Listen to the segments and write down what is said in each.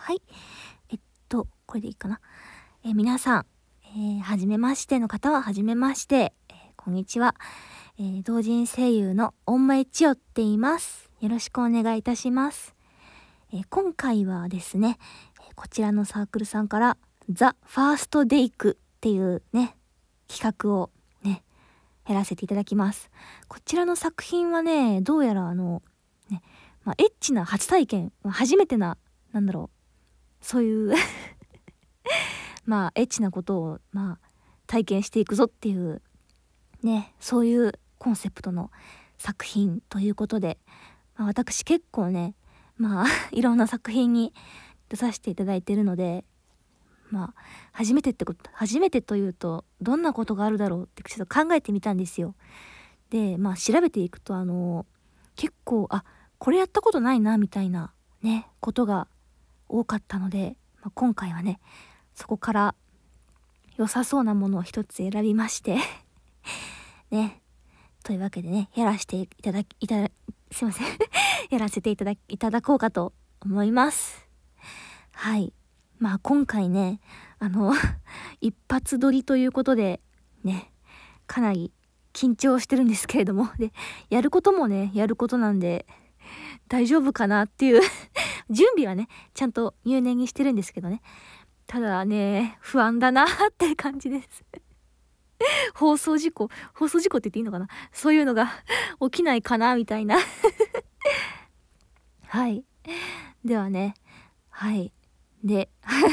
はい。これでいいかな。皆さん、はじめましての方ははじめまして。こんにちは。同人声優の恩前千代って言います。よろしくお願いいたします。今回はですね、こちらのサークルさんからザ・ファーストデイクっていうね、企画をね、やらせていただきます。こちらの作品はね、どうやらエッチな初体験、初めてな、そういうエッチなことを体験していくぞっていうね、そういうコンセプトの作品ということで、私結構ね、いろんな作品に出させていただいているので、初めてというとどんなことがあるだろうってちょっと考えてみたんですよ。で、調べていくと結構これやったことないなみたいなねことが多かったので、今回はねそこから良さそうなものを一つ選びましてね、というわけでねやらせていただすいませんやらせていただこうかと思います。はい。今回ね一発撮りということでね、かなり緊張してるんですけれども、でやることもねやることなんで大丈夫かなっていう準備はねちゃんと入念にしてるんですけどね、ただね不安だなって感じです放送事故って言っていいのかな、そういうのが起きないかなみたいなはい。ではね、はいで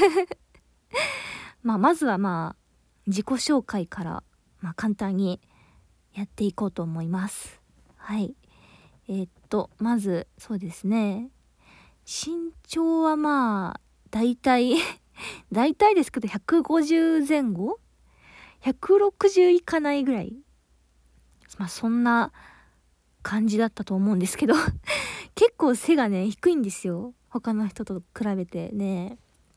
まずは自己紹介から、簡単にやっていこうと思います。はい。まずそうですね、身長はだいたいですけど150前後、160いかないぐらい、そんな感じだったと思うんですけど結構背がね低いんですよ、他の人と比べてね。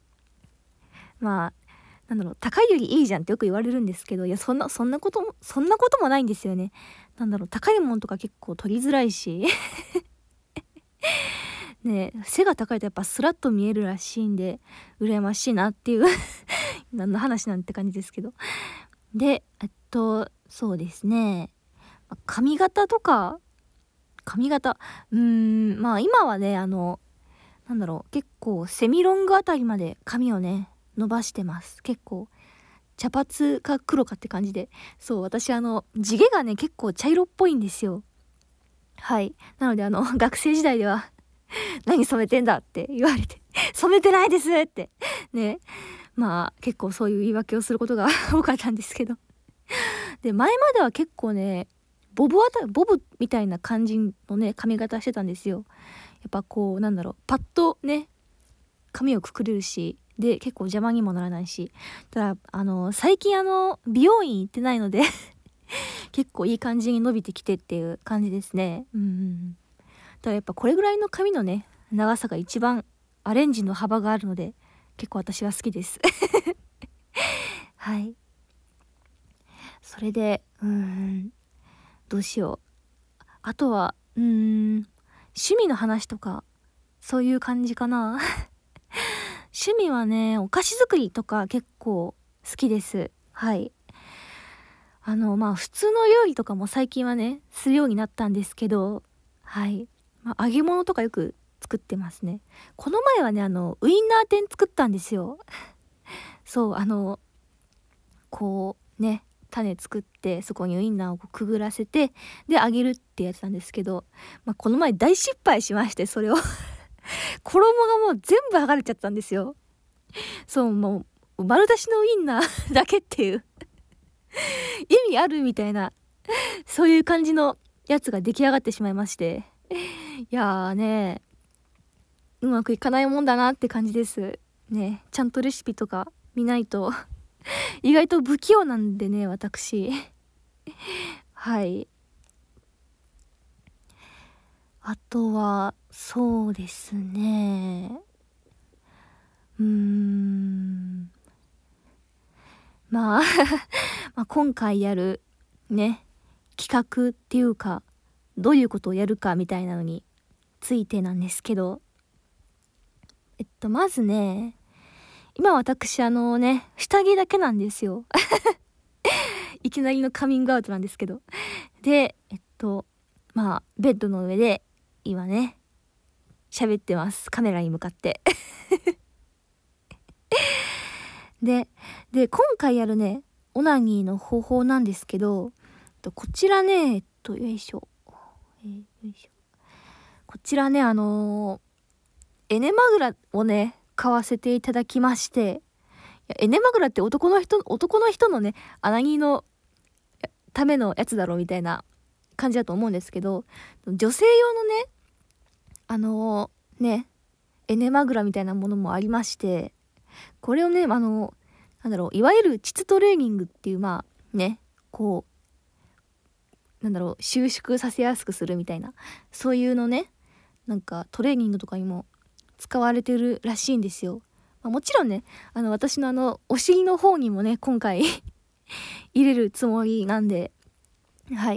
高いよりいいじゃんってよく言われるんですけど、いやそんなこともないんですよね。高いもんとか結構取りづらいしね、背が高いとやっぱスラッと見えるらしいんで羨ましいなっていう何の話なんて感じですけど。でそうですね、髪型今はね結構セミロングあたりまで髪をね伸ばしてます。結構茶髪か黒かって感じで、そう私地毛がね結構茶色っぽいんですよ。はい。なので学生時代では何染めてんだって言われて染めてないですってね、結構そういう言い訳をすることが多かったんですけど、で前までは結構ねボブみたいな感じのね髪型してたんですよ。やっぱこうパッとね髪をくくれるし、で結構邪魔にもならないし、ただ最近美容院行ってないので結構いい感じに伸びてきてっていう感じですね。ただやっぱこれぐらいの髪のね長さが一番アレンジの幅があるので結構私は好きですはい。それでどうしよう、あとは趣味の話とかそういう感じかな趣味はねお菓子作りとか結構好きです。はい。普通の料理とかも最近はねするようになったんですけど、はい。揚げ物とかよく作ってますね。この前はねウインナー天作ったんですよそうこうね種作ってそこにウインナーをくぐらせてで揚げるってやつなんですけど、この前大失敗しまして、それを衣がもう全部剥がれちゃったんですよ。そう、もう丸出しのウインナーだけっていう意味あるみたいな、そういう感じのやつが出来上がってしまいまして、いやーね、うまくいかないもんだなって感じですね。ちゃんとレシピとか見ないと意外と不器用なんでね私はい。あとはそうですね、まあ今回やるね企画っていうかどういうことをやるかみたいなのについてなんですけど、 まずね、今私下着だけなんですよ。いきなりのカミングアウトなんですけど。で、ベッドの上で今ね、喋ってます。カメラに向かって。で、今回やるね、オナニーの方法なんですけど、こちらね、よいしょ。こちらね、エネマグラをね、買わせていただきまして、エネマグラって男の人のね、オナニーのためのやつだろうみたいな感じだと思うんですけど、女性用のね、エネマグラみたいなものもありまして、これをね、いわゆる膣トレーニングっていう、収縮させやすくするみたいな、そういうのね、トレーニングとかにも使われてるらしいんですよ。もちろんね、私のお尻の方にもね、今回入れるつもりなんで、はい。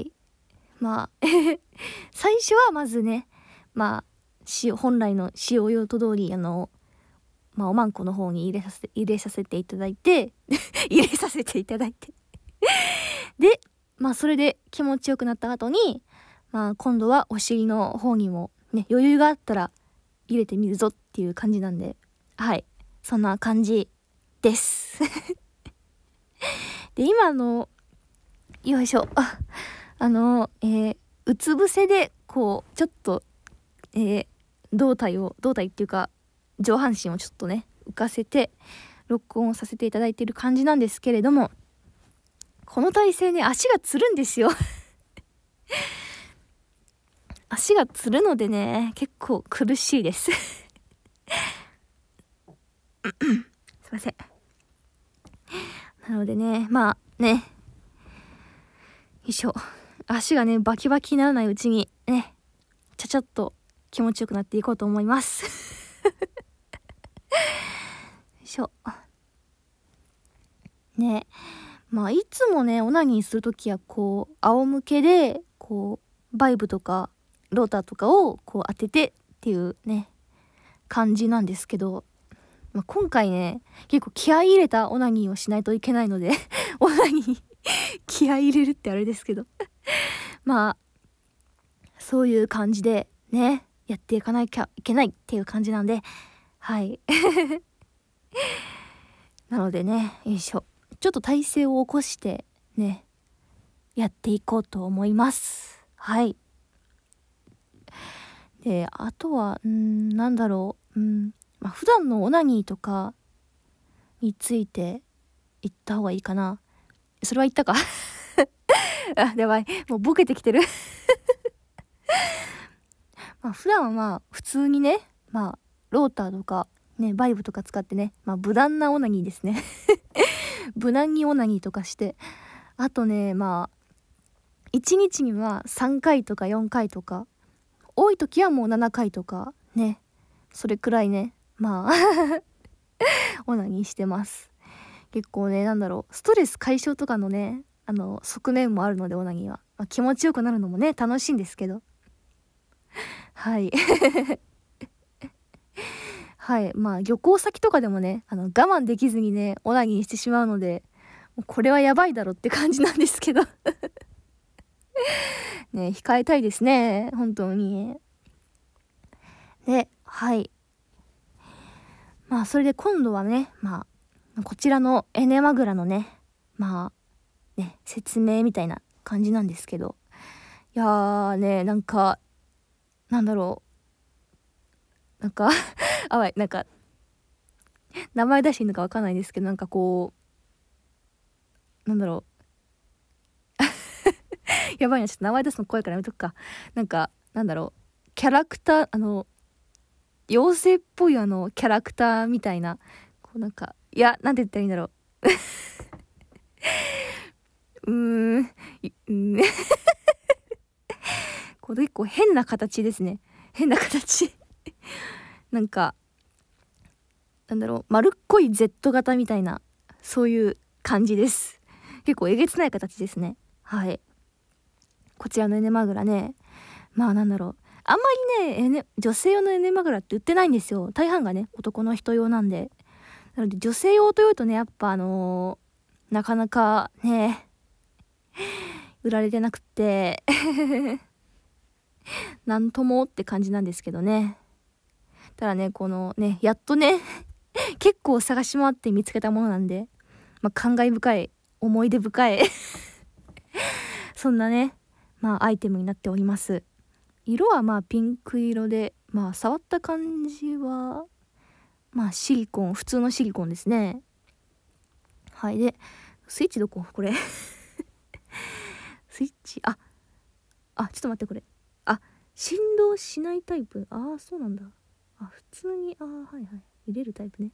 最初はまずね、本来の使用用途通り、おまんこの方に入れさせていただいて、で、それで気持ちよくなった後に、今度はお尻の方にもね、余裕があったら入れてみるぞっていう感じなんで、はい。そんな感じです。で、今よいしょ。うつ伏せで、ちょっと、胴体っていうか、上半身をちょっとね、浮かせて、録音させていただいている感じなんですけれども、この体勢ね、足がつるんですよ。足がつるのでね、結構苦しいです。すいません。なのでね、よいしょ。足がね、バキバキにならないうちにね、ちゃっと気持ちよくなっていこうと思います。よいしょ。ね、いつもね、オナニーするときは仰向けで、バイブとかローターとかを当ててっていうね、感じなんですけど、今回ね、結構気合い入れたオナニーをしないといけないので、オナニー気合い入れるってあれですけど、そういう感じでね、やっていかなきゃいけないっていう感じなんで、はい。なのでね、よいしょ。ちょっと体勢を起こしてね、やっていこうと思います。はい。で、あとは、普段のオナニーとかについて言った方がいいかな。それは言ったか。あ、やばい。もうボケてきてる。普段は普通にね、ローターとかね、バイブとか使ってね、無難なオナニーですね。無難にオナニーとかして、あとね、1日には3回とか4回とか、多い時はもう7回とかね、それくらいね、オナニーしてます。結構ね、ストレス解消とかのね、側面もあるので、オナニーは。気持ちよくなるのもね、楽しいんですけど。はい。はい。旅行先とかでもね、我慢できずにね、オナニーしてしまうので、もうこれはやばいだろって感じなんですけど。ね、控えたいですね。本当に。で、はい。それで今度はね、こちらのエネマグラのね、説明みたいな感じなんですけど。いやーね、あわい、名前出していいのかわかんないですけど、やばいな、ちょっと名前出すの怖いからやめとくか。キャラクター、妖精っぽいキャラクターみたいな、なんて言ったらいいんだろう。結構変な形ですね。変な形。丸っこい Z 型みたいな、そういう感じです。結構えげつない形ですね。はい。こちらのエネマグラね、 あんまりね、女性用のエネマグラって売ってないんですよ。大半がね、男の人用なんで。なので女性用というとね、やっぱなかなかね、売られてなくてなんともって感じなんですけどね。ただね、このね、やっとね結構探し回って見つけたものなんで、感慨深い、思い出深いそんなね、アイテムになっております。色はピンク色で、触った感じはシリコン、普通のシリコンですね。はい。でスイッチどここれスイッチ、ちょっと待って、これ振動しないタイプ。そうなんだ。普通にはいはい、入れるタイプね。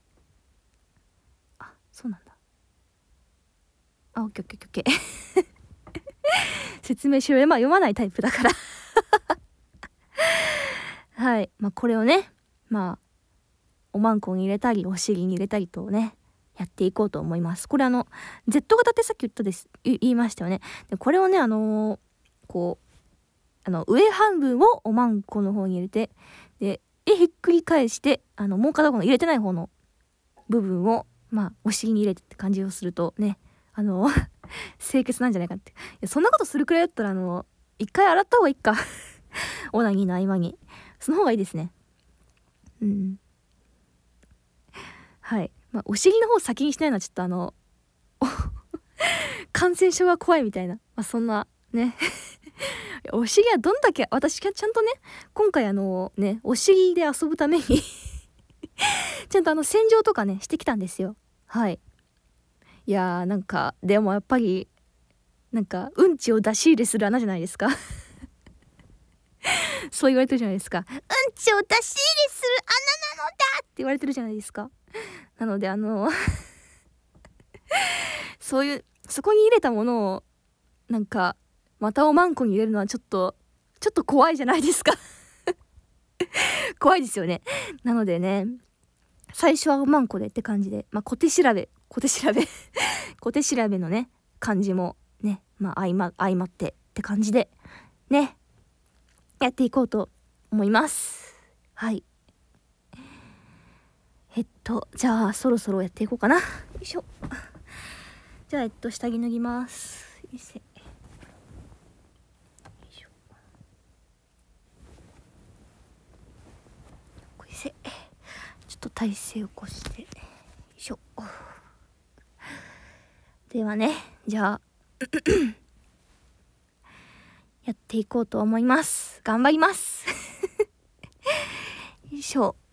そうなんだ。オッケーオッケーオッケー説明しろよ。読まないタイプだからはい。これをね、おまんこに入れたりお尻に入れたりとね、やっていこうと思います。これZ 型ってさっき言いましたよね。でこれをね、こう上半分をおまんこの方に入れて、でひっくり返してもう片方の入れてない方の部分をお尻に入れてって感じをするとね、清潔なんじゃないかって。いや、そんなことするくらいだったら一回洗った方がいいかオナニーの合間に。その方がいいですね。はい。お尻の方先にしないのはちょっと感染症が怖いみたいな。そんなねお尻はどんだけ、私ちゃんとね、今回お尻で遊ぶためにちゃんと洗浄とかね、してきたんですよ。はい。いやー、でもやっぱり、うんちを出し入れする穴じゃないですかそう言われてるじゃないですか。うんちを出し入れする穴なのだって言われてるじゃないですか。なのでそういう、そこに入れたものを、またおまんこに入れるのはちょっと怖いじゃないですか怖いですよね。なのでね、最初はおまんこでって感じで、小手調べのね、感じもね、相まってって感じで、ね、やっていこうと思います。はい。じゃあ、そろそろやっていこうかな。よいしょ。じゃあ、下着脱ぎます。よいしょ。ちょっと体勢を起こして。よいしょ。ではね、じゃあ、やっていこうと思います。頑張りますよいしょ。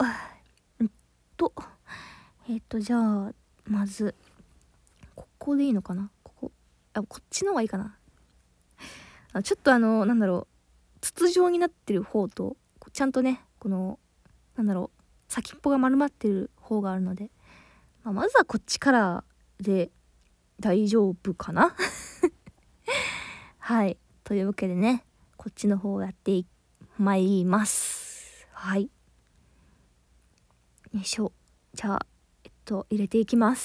じゃあ、まず、ここでいいのかな、こっちの方がいいかな。ちょっと筒状になってる方と、ちゃんとね、先っぽが丸まってる方があるので、まずはこっちからで大丈夫かなはい。というわけでね、こっちの方をやってまいります。はい。よいしょ。じゃあ、入れていきます。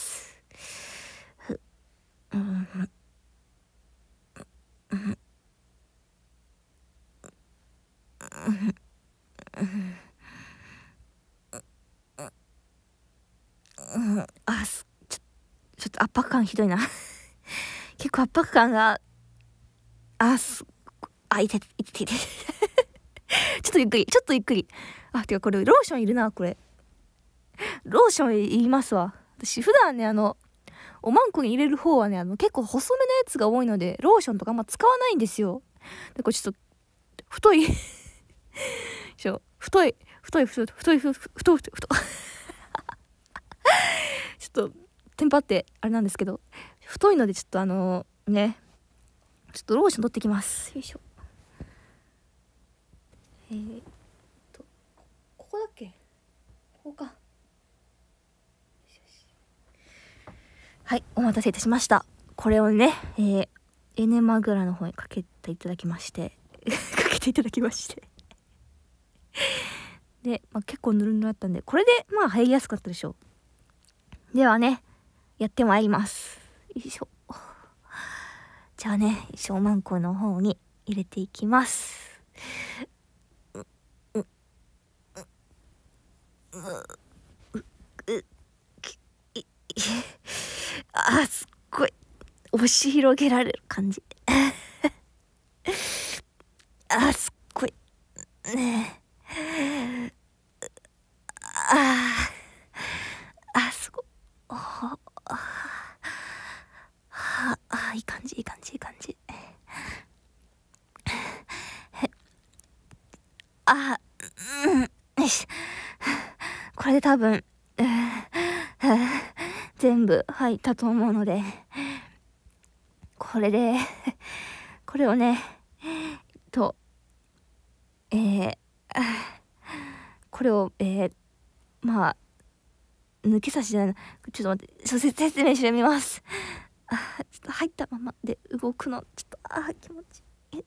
ちょっと圧迫感ひどいな結構圧迫感が、いてちょっとゆっくり。てかこれローションいるな、これ。ローションいりますわ。私普段ね、おまんこに入れる方はね、結構細めのやつが多いので、ローションとか使わないんですよ。で、これちょっと、太いちょっと、テンパって、あれなんですけど、太いのでちょっとね、ちょっとローション取ってきます。よいしょ。ここだっけ？ここか。はい、お待たせいたしました。これをね、エネマグラの方にかけていただきましてで、結構ぬるぬるだったんで、これで入りやすかったでしょう。ではね、やってまいります。よいしょ。じゃあね、おまんこの方に入れていきます。 すっごい押し広げられる感じすっごいねすごいいい感じいい感じいい感じよしこれで多分全部入ったと思うのでこれをねこれをまあ抜け差しじゃないちょっと待って説明してみますちょっと入ったままで動くのちょっと気持ちいい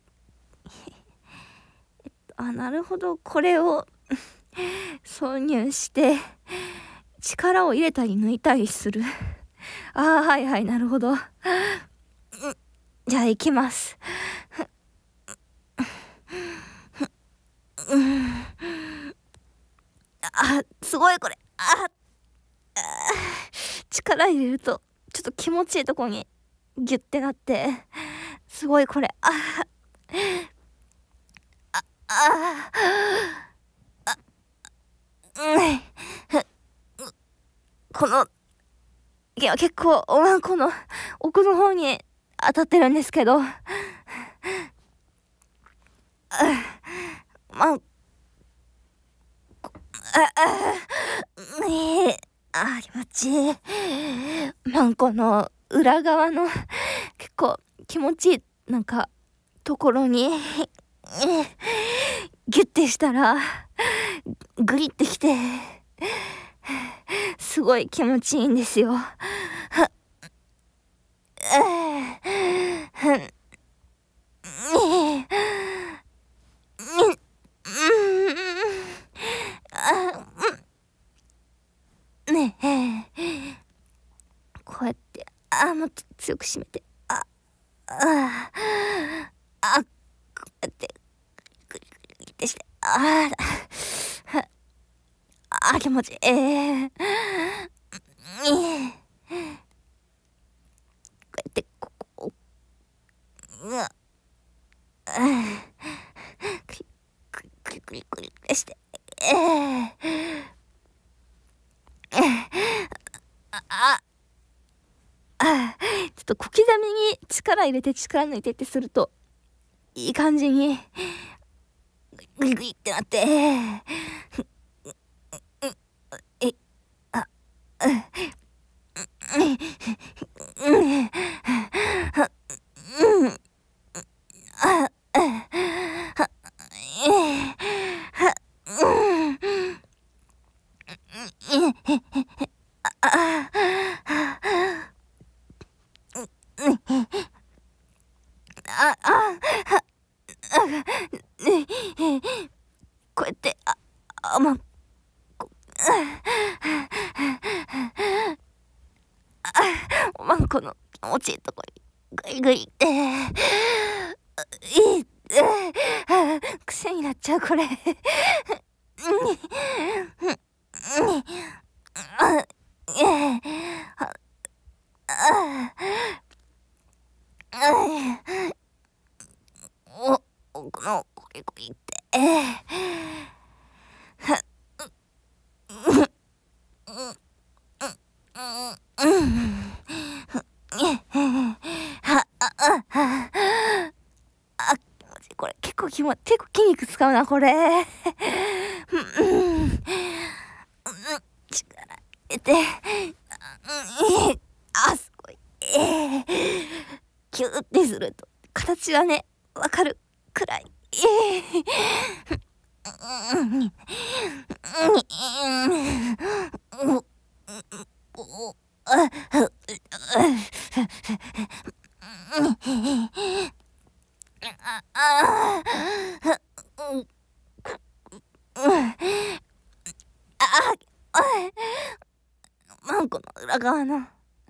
なるほどこれを挿入して力を入れたり抜いたりするはいはいなるほどじゃあ行きますすごいこれ力入れるとちょっと気持ちいいとこにギュッてなってすごいこれこのいや結構この奥の方に当たってるんですけど気持ちいいこの裏側の結構気持ちいいなんかところにギュッてしたらグリってきてすごい気持ちいいんですよこうやってもっと強く締めてこうやってグリグリグリってして気持ちいいこうやってここグリグリグリグリってしてちょっと小刻みに力入れて力抜いてってするといい感じにグリグリってなってこうやってこの気持ちいいとこにグイグイって癖になっちゃうこれこのゴリゴリってこれ結構筋肉使うなこれ力入れてすごいキューってすると形がねわかるくらいこの裏側の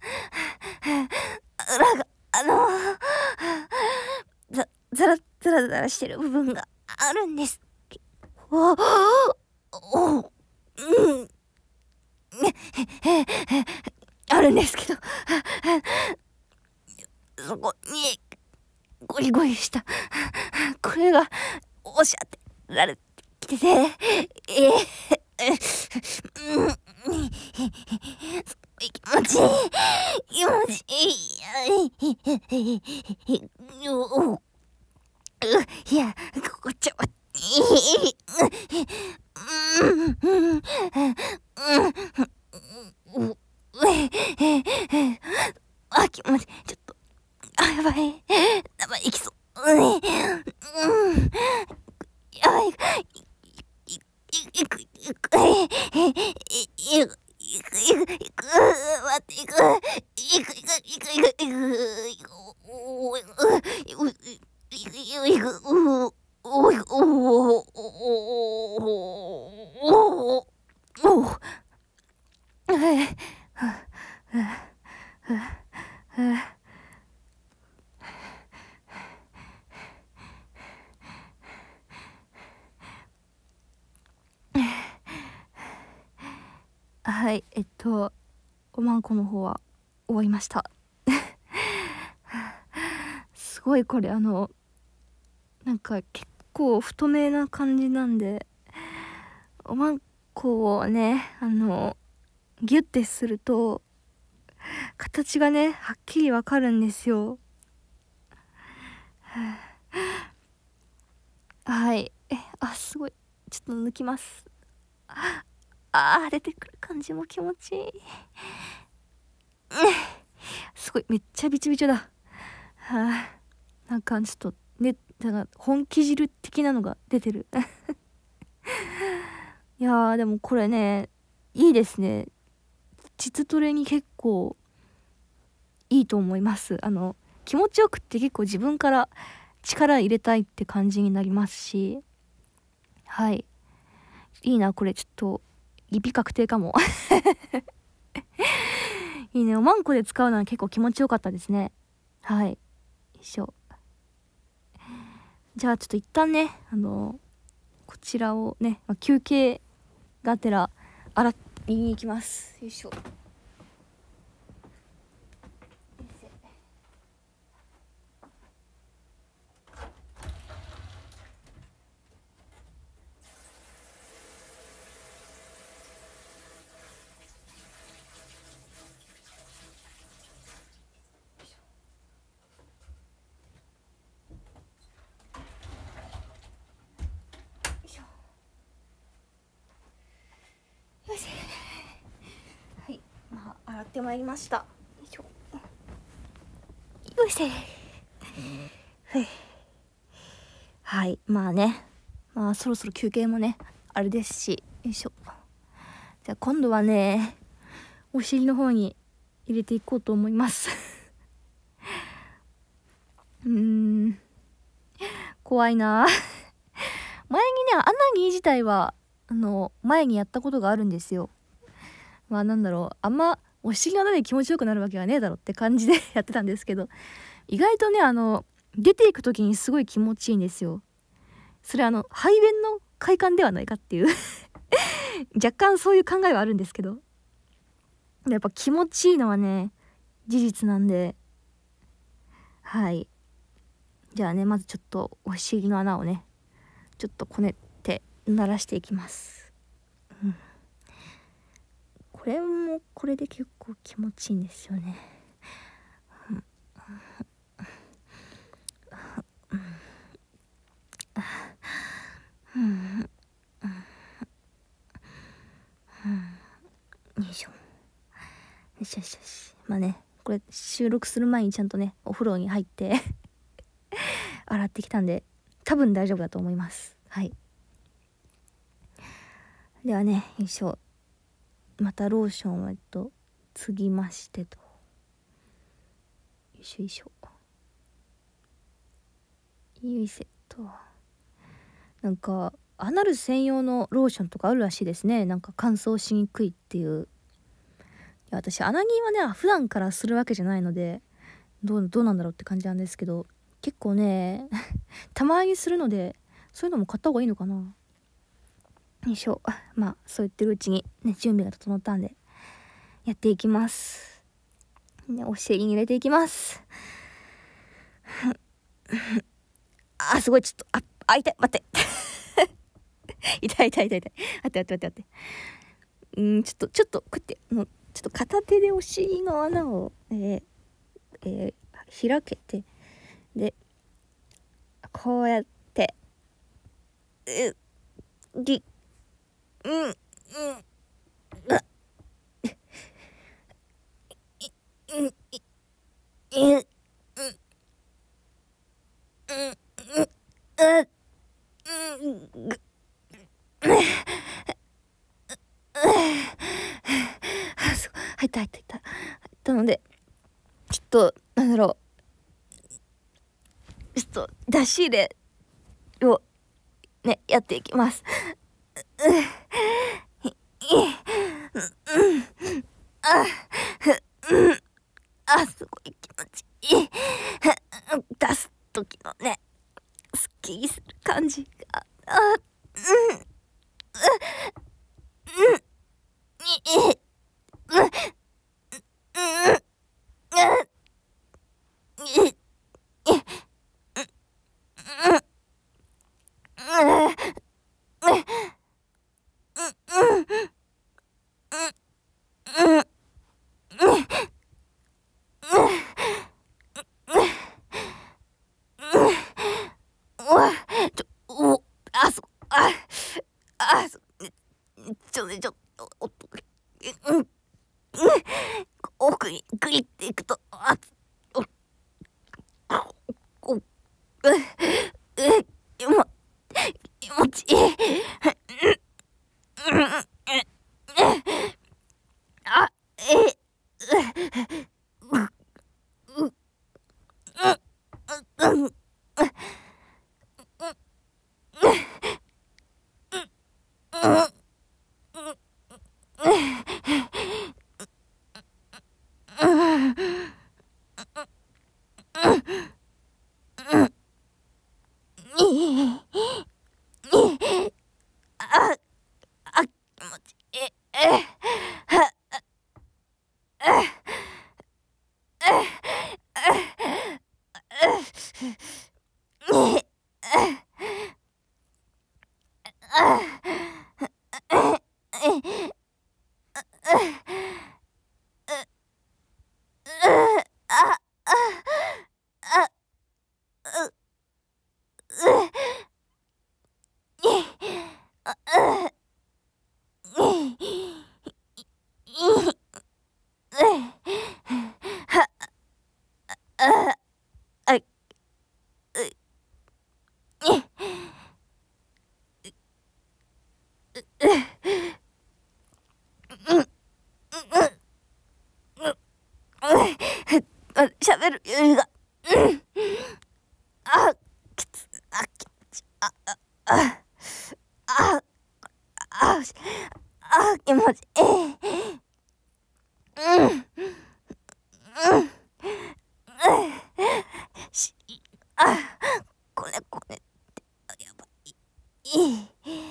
ザラしてる部分があるんです。 あるんですけど、そこにゴリゴリしたこれがおしゃってられてきてて、気持ちいい、気持ちいい、いや、こっちは、あ、気持ちいい、ちょっと、あ、やばい、いきそう、やばい、いく、待って、はい、おまんこの方は終わりました。すごいこれなんか結構太めな感じなんで、おまんこをねギュッてすると形がねはっきりわかるんですよ。はい、すごい、ちょっと抜きます。出てくる感じも気持ちいい。すごい、めっちゃびちょびちょだ。なんかちょっとね、なんか本気汁的なのが出てる。いやー、でもこれね、いいですね。膣トレに結構いいと思います。気持ちよくって結構自分から力入れたいって感じになりますし、はい。いいな、これちょっと、リピ確定かも。いいね、おまんこで使うのは結構気持ちよかったですね。はい。よいしょ。じゃあちょっと一旦ね、こちらをね、休憩がてら洗いに行きます。よいしょ。よし、はい、洗ってまいりました。よいしょ、よいしょ。はい、ね、そろそろ休憩もねあれですし、よいしょ。じゃあ今度はね、お尻の方に入れていこうと思います。怖いな。前にね、アナニー自体は前にやったことがあるんですよ。なんだろう、あんまお尻の穴で気持ちよくなるわけはねえだろって感じでやってたんですけど、意外とね出ていく時にすごい気持ちいいんですよ。それ排便の快感ではないかっていう若干そういう考えはあるんですけど、やっぱ気持ちいいのはね事実なんで、はい。じゃあね、まずちょっとお尻の穴をねちょっとこねって鳴らしていきます。これもこれで結構気持ちいいんですよね。よいしょ。よしよしよし。これ収録する前にちゃんとねお風呂に入って洗ってきたんで多分大丈夫だと思います。はい。ではね、よいしょ。またローションを継ぎましてと。よいしょよいしょ。よいせと。なんかアナル専用のローションとかあるらしいですね。なんか乾燥しにくいっていう。いや、私アナギーはね普段からするわけじゃないのでどうなんだろうって感じなんですけど、結構ねたまにするので、そういうのも買った方がいいのかな。 よいしょ。まあそう言ってるうちにね、準備が整ったんでやっていきます。ね、お尻に入れていきます。すごい、ちょっと、痛い、待って。痛い。待って。ちょっと、こうやって、ちょっと片手でお尻の穴を、開けて、で、こうやって、入ったので、ちょっと、なんだろう。ちょっと、出し入れを、ね、やっていきます。すごい気持ちいい。出す時のね、スッキリする感じが、奥にグイっていくと、気持ちいい。喋る余裕が、きつ、気持ち、気持ちいい。こねってやばい。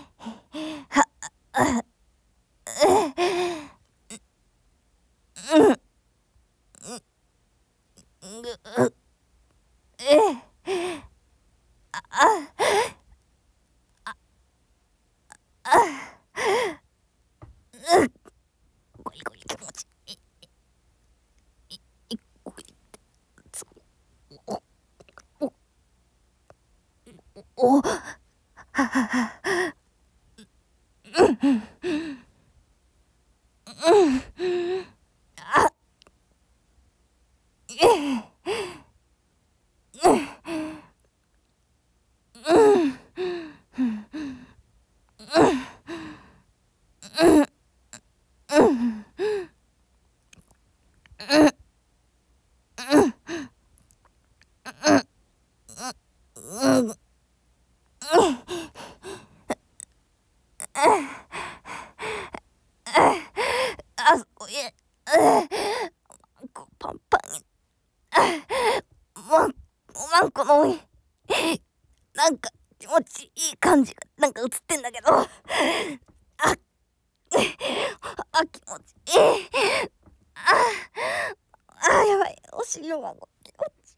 ゴリゴリ気持ちいい。ゴリってつおすごい。パンパンに。ワンコの多い。なんか、 気持ちいい感じがなんか映ってんだけど、気持ちいい。やばい、お尻の孫気持ち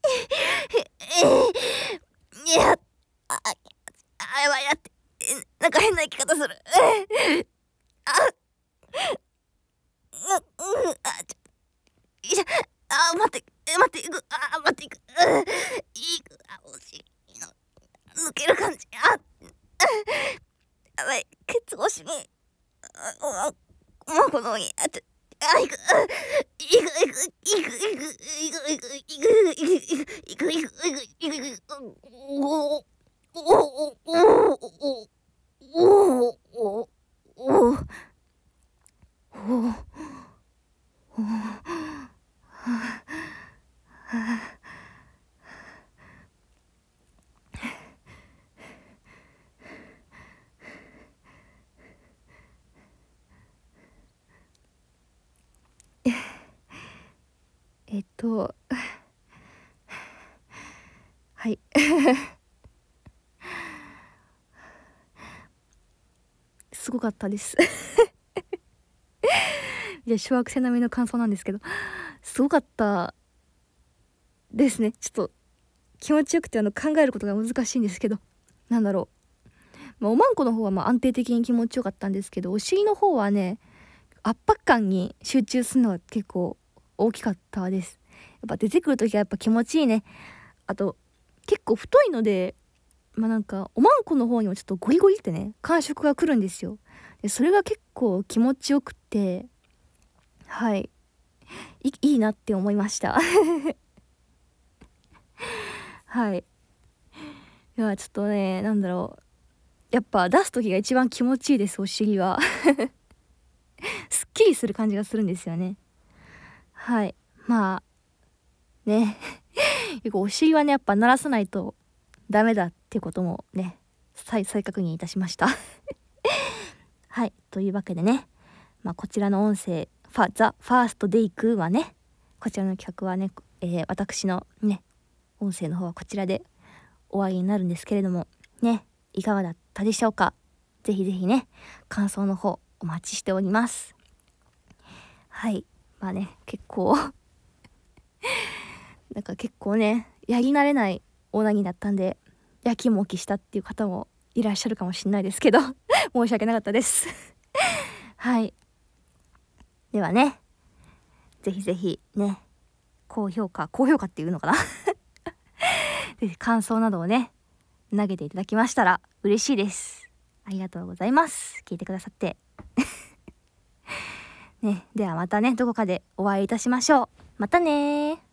いい。いや、やばい、やって、なんか変な生き方する。待って、いく、待って、いく、お尻の抜ける感じ、やばい、ケツ越しに、この上、いはい。すごかったです。いや、小学生並みの感想なんですけど、すごかったですね。ちょっと気持ちよくて考えることが難しいんですけど、なんだろう。おまんこの方は安定的に気持ちよかったんですけど、お尻の方はね、圧迫感に集中するのが結構大きかったです。やっぱ出てくるときはやっぱ気持ちいいね。あと、結構太いので、なんかおまんこの方にもちょっとゴリゴリってね感触が来るんですよ。でそれが結構気持ちよくて、はい、いいなって思いました。はい。いやちょっとね、なんだろう、やっぱ出す時が一番気持ちいいです。お尻はすっきりする感じがするんですよね。はい。ねお尻はねやっぱ鳴らさないとダメだっていうこともね再確認いたしました。はい、というわけでね、こちらの音声ザ・ファーストデイクはね、こちらの企画はね、私のね音声の方はこちらで終わりになるんですけれどもね、いかがだったでしょうか。ぜひぜひね感想の方お待ちしております。はい、結構なんか結構ねやり慣れないオナニーだったんでやきもきしたっていう方もいらっしゃるかもしれないですけど申し訳なかったですはい、ではね、ぜひぜひね高評価っていうのかなぜひ感想などをね投げていただきましたら嬉しいです。ありがとうございます。聞いてくださってね、ではまたねどこかでお会いいたしましょう。またね。